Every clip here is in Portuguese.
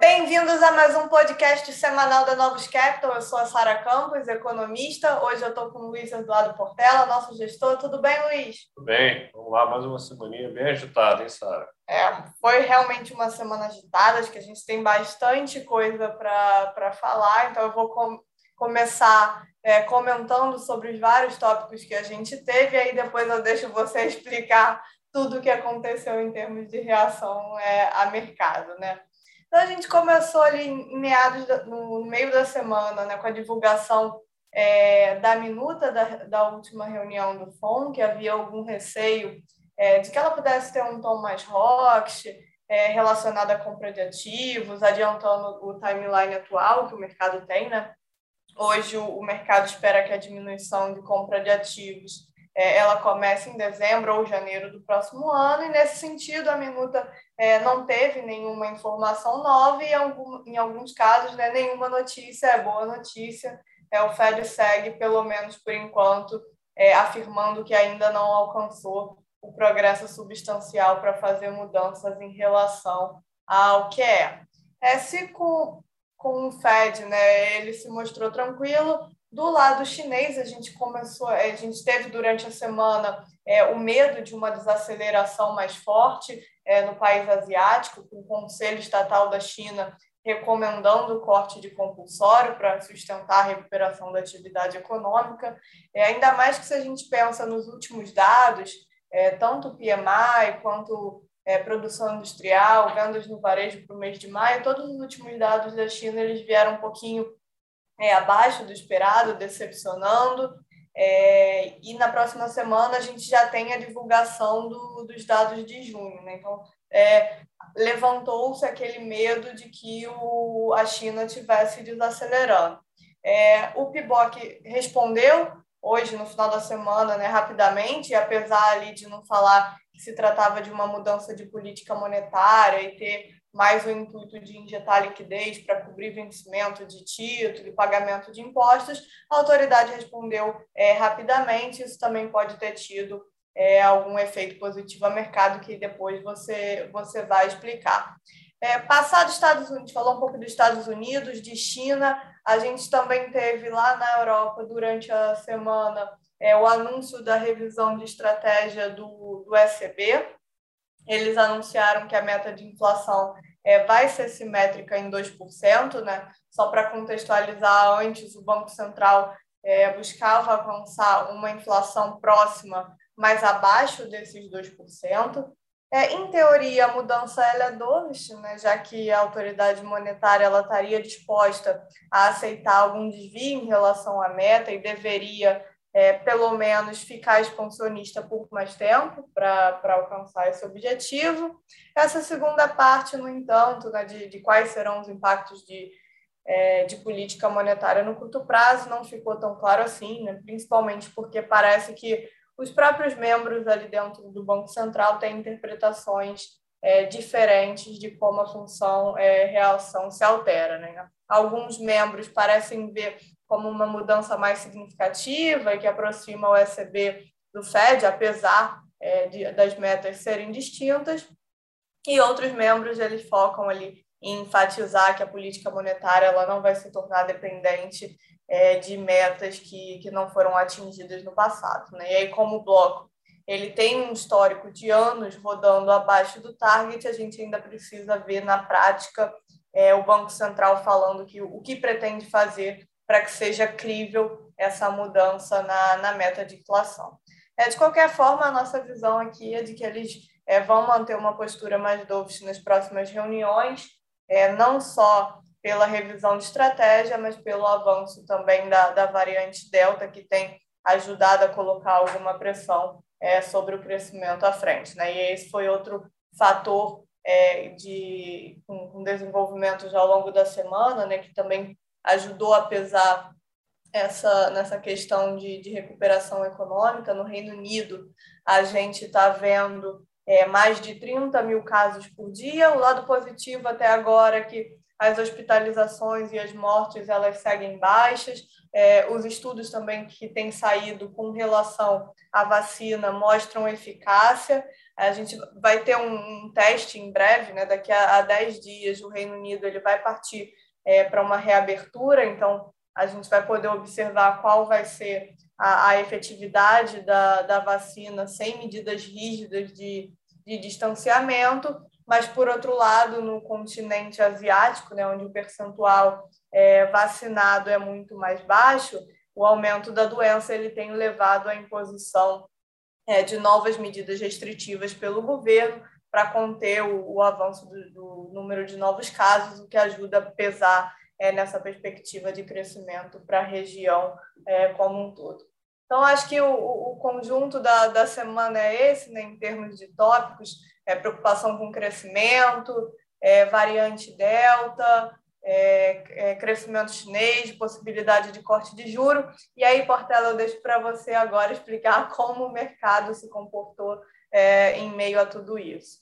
Bem-vindos a mais um podcast semanal da Novos Capital. Eu sou a Sara Campos, economista. Hoje eu estou com o Luiz Eduardo Portela, nosso gestor. Tudo bem, Luiz? Tudo bem, vamos lá, mais uma semaninha bem agitada, hein, Sara? Foi realmente uma semana agitada, acho que a gente tem bastante coisa para falar, então eu vou começar comentando sobre os vários tópicos que a gente teve, e aí depois eu deixo você explicar tudo o que aconteceu em termos de reação a mercado, né? Então, a gente começou ali no meio da semana, né, com a divulgação da minuta da última reunião do FONC, que havia algum receio de que ela pudesse ter um tom mais hawkish, relacionado à compra de ativos, adiantando o timeline atual que o mercado tem, né? Hoje, o mercado espera que a diminuição de compra de ativos ela comece em dezembro ou janeiro do próximo ano, e nesse sentido a minuta não teve nenhuma informação nova e em alguns casos, né, nenhuma notícia é boa notícia. O Fed segue, pelo menos por enquanto, afirmando que ainda não alcançou o progresso substancial para fazer mudanças em relação ao que se com o Fed, né, ele se mostrou tranquilo. Do lado chinês, a gente teve durante a semana o medo de uma desaceleração mais forte no país asiático, com o Conselho Estatal da China recomendando o corte de compulsório para sustentar a recuperação da atividade econômica. Ainda mais que, se a gente pensa nos últimos dados, tanto o PMI quanto produção industrial, vendas no varejo para o mês de maio, todos os últimos dados da China eles vieram um pouquinho abaixo do esperado, decepcionando. E na próxima semana a gente já tem a divulgação dos dados de junho, né? Então, levantou-se aquele medo de que a China estivesse desacelerando. O PIBOC respondeu hoje, no final da semana, né, rapidamente, e apesar ali de não falar que se tratava de uma mudança de política monetária e ter mais o intuito de injetar liquidez para cobrir vencimento de título e pagamento de impostos, a autoridade respondeu rapidamente. Isso também pode ter tido algum efeito positivo ao mercado, que depois você vai explicar. Passado Estados Unidos, falou um pouco dos Estados Unidos, de China, a gente também teve lá na Europa, durante a semana, o anúncio da revisão de estratégia do ECB. Eles anunciaram que a meta de inflação vai ser simétrica em 2%, né? Só para contextualizar, antes o Banco Central buscava alcançar uma inflação próxima, mas abaixo desses 2%. Em teoria, a mudança ela é dovish, né? Já que a autoridade monetária ela estaria disposta a aceitar algum desvio em relação à meta e deveria pelo menos ficar expansionista por mais tempo para alcançar esse objetivo. Essa segunda parte, no entanto, né, de quais serão os impactos de política monetária no curto prazo, não ficou tão claro assim, né, principalmente porque parece que os próprios membros ali dentro do Banco Central têm interpretações diferentes de como a função reação se altera, né? Alguns membros parecem ver como uma mudança mais significativa e que aproxima o ECB do Fed, apesar das metas serem distintas, e outros membros eles focam ali em enfatizar que a política monetária ela não vai se tornar dependente de metas que não foram atingidas no passado, né? E aí, como o bloco ele tem um histórico de anos rodando abaixo do target, a gente ainda precisa ver na prática o Banco Central falando que o que pretende fazer para que seja crível essa mudança na meta de inflação. De qualquer forma, a nossa visão aqui é de que eles vão manter uma postura mais dovish nas próximas reuniões, não só pela revisão de estratégia, mas pelo avanço também da variante Delta, que tem ajudado a colocar alguma pressão sobre o crescimento à frente, né? E esse foi outro fator com desenvolvimentos ao longo da semana, né, que também ajudou a pesar nessa questão de recuperação econômica. No Reino Unido, a gente está vendo mais de 30 mil casos por dia. O lado positivo até agora é que as hospitalizações e as mortes elas seguem baixas. Os estudos também que têm saído com relação à vacina mostram eficácia. A gente vai ter um teste em breve, né? Daqui a 10 dias, o Reino Unido ele vai partir para uma reabertura, então a gente vai poder observar qual vai ser a efetividade da vacina sem medidas rígidas de distanciamento, mas, por outro lado, no continente asiático, né, onde o percentual vacinado é muito mais baixo, o aumento da doença ele tem levado à imposição de novas medidas restritivas pelo governo para conter o avanço do número de novos casos, o que ajuda a pesar nessa perspectiva de crescimento para a região como um todo. Então, acho que o conjunto da semana é esse, né, em termos de tópicos, preocupação com crescimento, variante Delta, crescimento chinês, possibilidade de corte de juro. E aí, Portela, eu deixo para você agora explicar como o mercado se comportou em meio a tudo isso.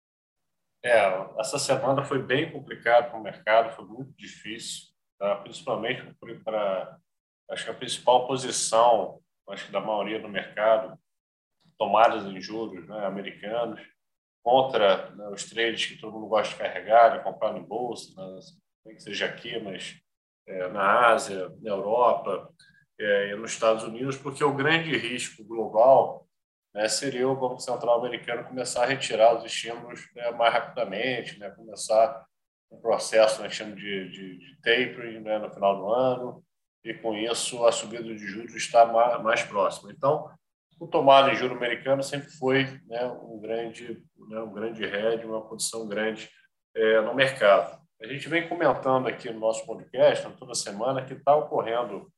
Essa semana foi bem complicada para o mercado, foi muito difícil, tá? Principalmente para, acho que a principal posição, acho que da maioria do mercado, tomadas em juros, né, americanos, contra, né, os trades que todo mundo gosta de carregar, de comprar no bolsa, né, nem que seja aqui, mas na Ásia, na Europa e nos Estados Unidos, porque o grande risco global, né, seria o Banco Central americano começar a retirar os estímulos, né, mais rapidamente, né, começar um processo, né, chama de tapering, né, no final do ano, e com isso a subida de juros está mais próxima. Então, o tomado em juro americano sempre foi, né, um grande hedge, uma posição grande no mercado. A gente vem comentando aqui no nosso podcast, toda semana, que está ocorrendo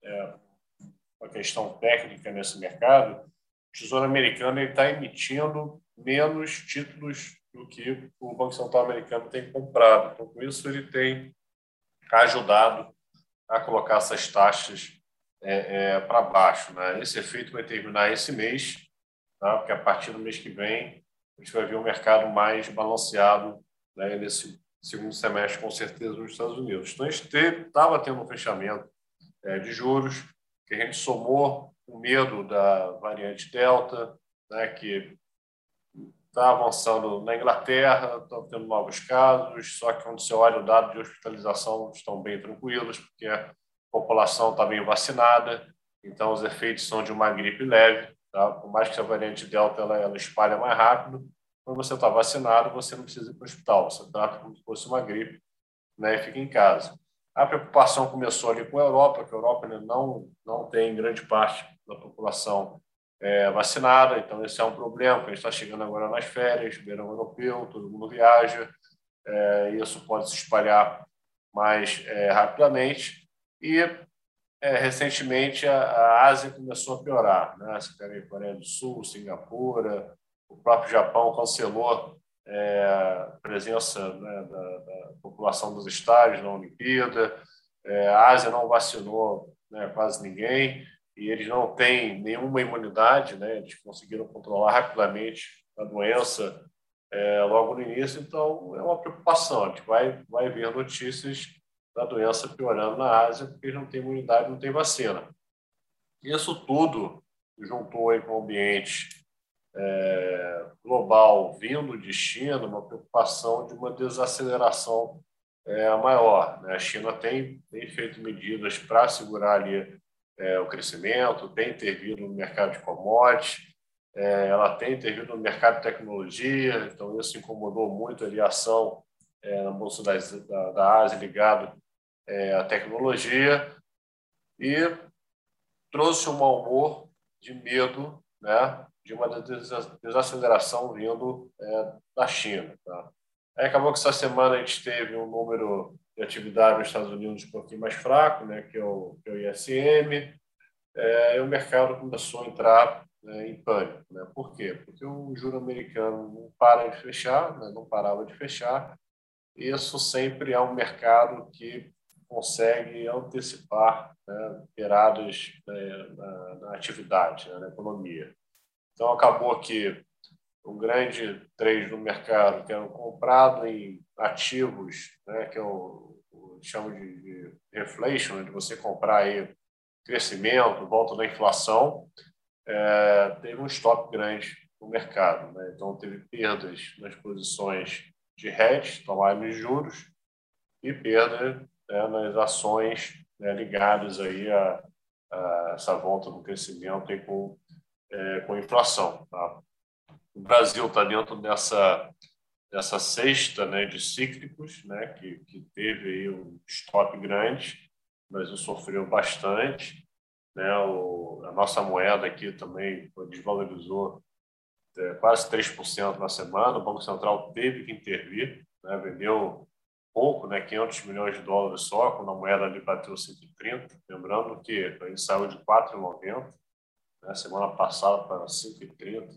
uma questão técnica nesse mercado. O Tesouro Americano está emitindo menos títulos do que o Banco Central Americano tem comprado. Então, com isso, ele tem ajudado a colocar essas taxas para baixo, né? Esse efeito vai terminar esse mês, tá? Porque a partir do mês que vem a gente vai ver um mercado mais balanceado, né, nesse segundo semestre, com certeza, nos Estados Unidos. Então, a gente estava tendo um fechamento de juros, que a gente somou o medo da variante Delta, né, que está avançando na Inglaterra, estão tendo novos casos, só que quando você olha o dado de hospitalização, estão bem tranquilos, porque a população está bem vacinada, então os efeitos são de uma gripe leve, tá? Por mais que a variante Delta ela espalha mais rápido, quando você está vacinado, você não precisa ir para o hospital, você trata como se fosse uma gripe, né, e fica em casa. A preocupação começou ali com a Europa, que a Europa, né, não tem grande parte da população vacinada, então esse é um problema, porque a gente está chegando agora nas férias, verão europeu, todo mundo viaja, e isso pode se espalhar mais rapidamente. E recentemente a Ásia começou a piorar, né? Você pega aí Coreia do Sul, Singapura, o próprio Japão cancelou a presença, né, da população dos estádios na Olimpíada, a Ásia não vacinou, né, quase ninguém, e eles não têm nenhuma imunidade, né? Eles conseguiram controlar rapidamente a doença logo no início, então é uma preocupação. A gente vai ver notícias da doença piorando na Ásia, porque eles não têm imunidade, não têm vacina. Isso tudo juntou aí com o ambiente global vindo de China, uma preocupação de uma desaceleração maior, né? A China tem feito medidas para segurar ali o crescimento, tem intervido no mercado de commodities, ela tem intervido no mercado de tecnologia, então isso incomodou muito ali a ação na Bolsa da Ásia ligado à tecnologia e trouxe um mau humor de medo, né, de uma desaceleração vindo da China. Tá? Aí acabou que essa semana a gente teve um número de atividade nos Estados Unidos um pouquinho mais fraco, né, que é o ISM, e o mercado começou a entrar em pânico. Né? Por quê? Porque o juro americano não para de fechar, né, não parava de fechar, e isso sempre é um mercado que consegue antecipar, né, viradas na atividade, né, na economia. Então, acabou que o grande trade no mercado, que era comprado em ativos, né, que é o que chama de reflation, né, de você comprar aí crescimento, volta da inflação, teve um stop grande no mercado, né? Então, teve perdas nas posições de hedge, tomada de juros, e perda, né, nas ações, né, ligadas aí a essa volta do crescimento e com inflação. Tá? O Brasil está dentro dessa cesta, né, de cíclicos, né, que teve aí um stop grande. O Brasil sofreu bastante, né? A nossa moeda aqui também desvalorizou quase 3% na semana. O Banco Central teve que intervir, né? Vendeu pouco, né? 500 milhões de dólares só, quando a moeda ali bateu 130. Lembrando que a gente saiu de 4,90, né? Semana passada para 5,30.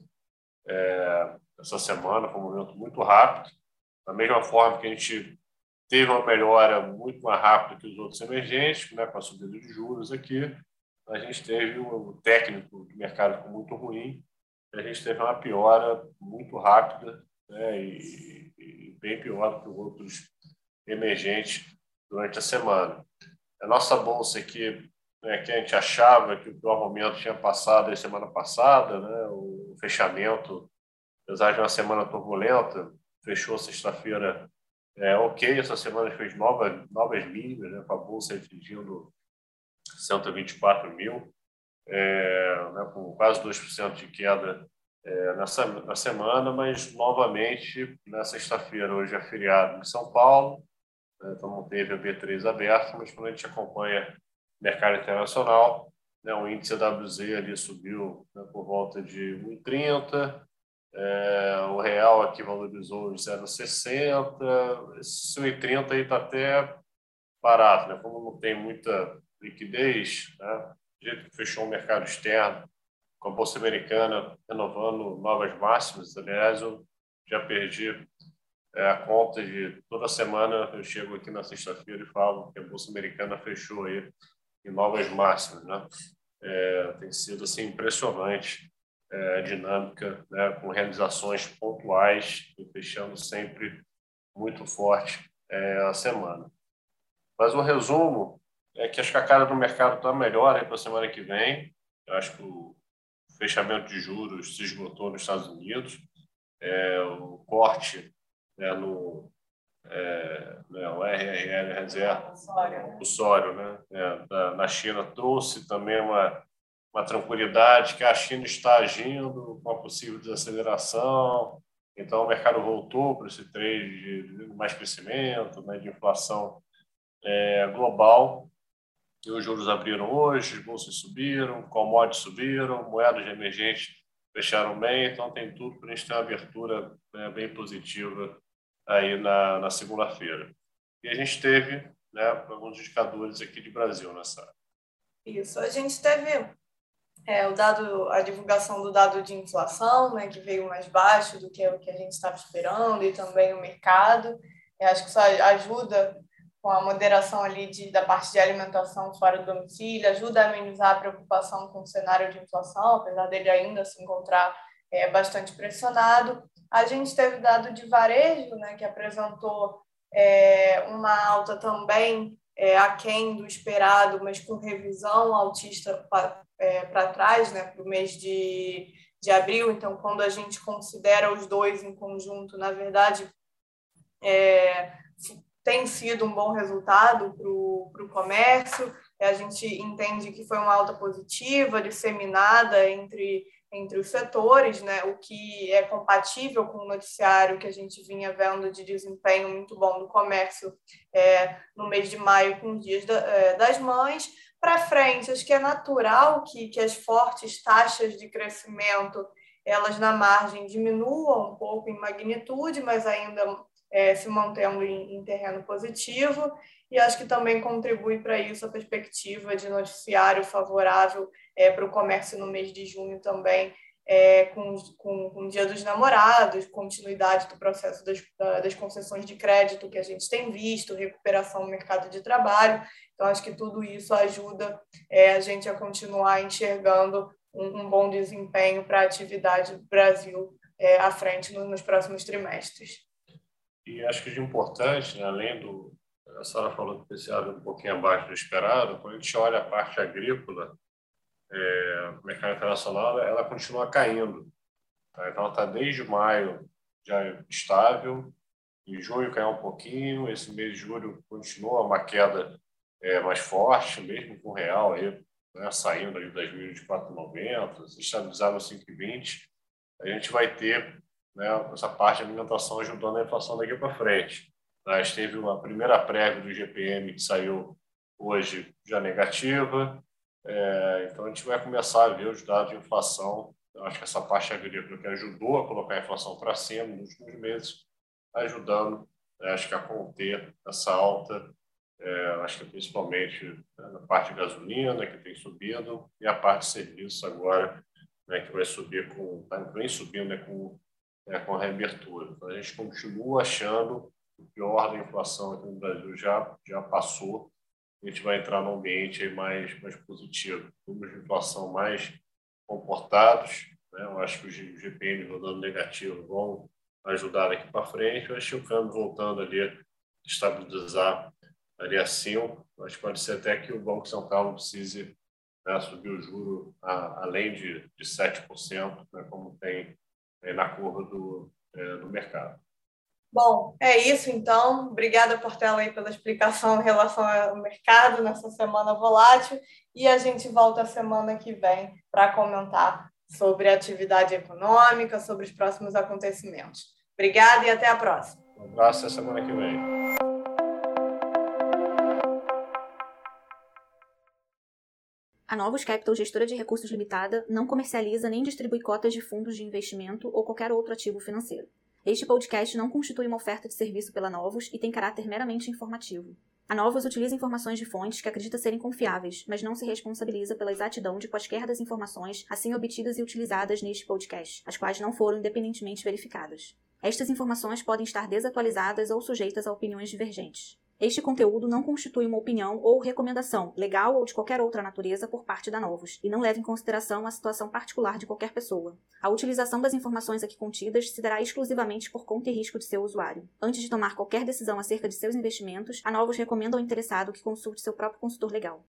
Essa semana foi um movimento muito rápido. Da mesma forma que a gente teve uma melhora muito mais rápida que os outros emergentes, né? Com a subida de juros aqui, a gente teve um técnico de mercado ficou muito ruim, a gente teve uma piora muito rápida, né, e bem pior do que os outros emergentes durante a semana. A nossa bolsa aqui, né, que a gente achava que o pior momento tinha passado a semana passada, né, o fechamento, apesar de uma semana turbulenta, fechou sexta-feira ok, essa semana fez novas mínimas, né, com a bolsa atingindo 124 mil, né, com quase 2% de queda na semana, mas novamente na sexta-feira, hoje é feriado em São Paulo, né, então não teve a B3 aberta, mas quando a gente acompanha o mercado internacional, né, o índice WZ ali subiu, né, por volta de 1,30, o real aqui valorizou de 0,60, esse 1,30 aí está até barato, né? Como não tem muita liquidez, né? Do jeito que fechou o mercado externo, com a Bolsa Americana renovando novas máximas. Aliás, eu já perdi a conta de toda semana. Eu chego aqui na sexta-feira e falo que a Bolsa Americana fechou aí em novas máximas, né? Tem sido assim impressionante a dinâmica, né? Com realizações pontuais e fechando sempre muito forte a semana. Mas o resumo é que acho que a cara do mercado está melhor para a semana que vem. Eu acho que o fechamento de juros se esgotou nos Estados Unidos. O corte, né, o RRL reserva, o Sório, né, na China trouxe também uma tranquilidade que a China está agindo com a possível desaceleração. Então, o mercado voltou para esse trade de mais crescimento, né, de inflação global. E os juros abriram hoje, as bolsas subiram, commodities subiram, moedas emergentes fecharam bem, então tem tudo para a gente ter uma abertura, né, bem positiva aí na segunda-feira. E a gente teve, né, alguns indicadores aqui de Brasil nessa. Isso, a gente teve a divulgação do dado de inflação, né, que veio mais baixo do que o que a gente estava esperando, e também o mercado. Eu acho que isso ajuda com a moderação ali da parte de alimentação fora do domicílio, ajuda a amenizar a preocupação com o cenário de inflação, apesar dele ainda se encontrar bastante pressionado. A gente teve dado de varejo, né, que apresentou uma alta também aquém do esperado, mas com revisão altista para trás, né, para o mês de abril. Então, quando a gente considera os dois em conjunto, na verdade, tem sido um bom resultado para o comércio. A gente entende que foi uma alta positiva, disseminada entre os setores, né? O que é compatível com o noticiário que a gente vinha vendo de desempenho muito bom do comércio no mês de maio, com os dias das mães. Para frente, acho que é natural que as fortes taxas de crescimento, elas na margem diminuam um pouco em magnitude, mas ainda se mantendo em terreno positivo, e acho que também contribui para isso a perspectiva de noticiário favorável para o comércio no mês de junho também, com o Dia dos Namorados, continuidade do processo das concessões de crédito que a gente tem visto, recuperação no mercado de trabalho. Então, acho que tudo isso ajuda a gente a continuar enxergando um bom desempenho para a atividade do Brasil à frente nos próximos trimestres. E acho que de importante, né, além A senhora falou que o PCA veio um pouquinho abaixo do esperado. Quando a gente olha a parte agrícola, o mercado internacional, ela continua caindo. Tá? Então, ela está desde maio já estável. Em junho caiu um pouquinho. Esse mês de julho continua uma queda mais forte, mesmo com o real aí, né, saindo ali das 24,90, se estabilizar no 5,20. A gente vai ter, né, essa parte de alimentação ajudando a inflação daqui para frente. A gente teve uma primeira prévia do IGPM que saiu hoje já negativa, então a gente vai começar a ver os dados de inflação. Eu acho que essa parte agrícola que ajudou a colocar a inflação para cima nos últimos meses, ajudando, acho que a conter essa alta, acho que principalmente, né, na parte de gasolina, que tem subido, e a parte de serviços agora, né, que vai subir vem subindo, né, com a reabertura. Então, a gente continua achando que o pior da inflação aqui no Brasil já passou. A gente vai entrar num ambiente aí mais positivo, números de inflação mais comportados, né? Eu acho que os GPM rodando negativo vão ajudar daqui para frente. Eu acho que o câmbio voltando ali a estabilizar ali acima. Acho que pode ser até que o Banco Central precise, né, subir o juro além de 7%, né, como tem na curva do mercado. Bom, é isso então. Obrigada, Portela, aí pela explicação em relação ao mercado nessa semana volátil. E a gente volta a semana que vem para comentar sobre a atividade econômica, sobre os próximos acontecimentos. Obrigada e até a próxima. Um abraço até semana que vem. A Novos Capital, gestora de recursos limitada, não comercializa nem distribui cotas de fundos de investimento ou qualquer outro ativo financeiro. Este podcast não constitui uma oferta de serviço pela Novos e tem caráter meramente informativo. A Novos utiliza informações de fontes que acredita serem confiáveis, mas não se responsabiliza pela exatidão de quaisquer das informações assim obtidas e utilizadas neste podcast, as quais não foram independentemente verificadas. Estas informações podem estar desatualizadas ou sujeitas a opiniões divergentes. Este conteúdo não constitui uma opinião ou recomendação, legal ou de qualquer outra natureza, por parte da Novos, e não leva em consideração a situação particular de qualquer pessoa. A utilização das informações aqui contidas se dará exclusivamente por conta e risco de seu usuário. Antes de tomar qualquer decisão acerca de seus investimentos, a Novos recomenda ao interessado que consulte seu próprio consultor legal.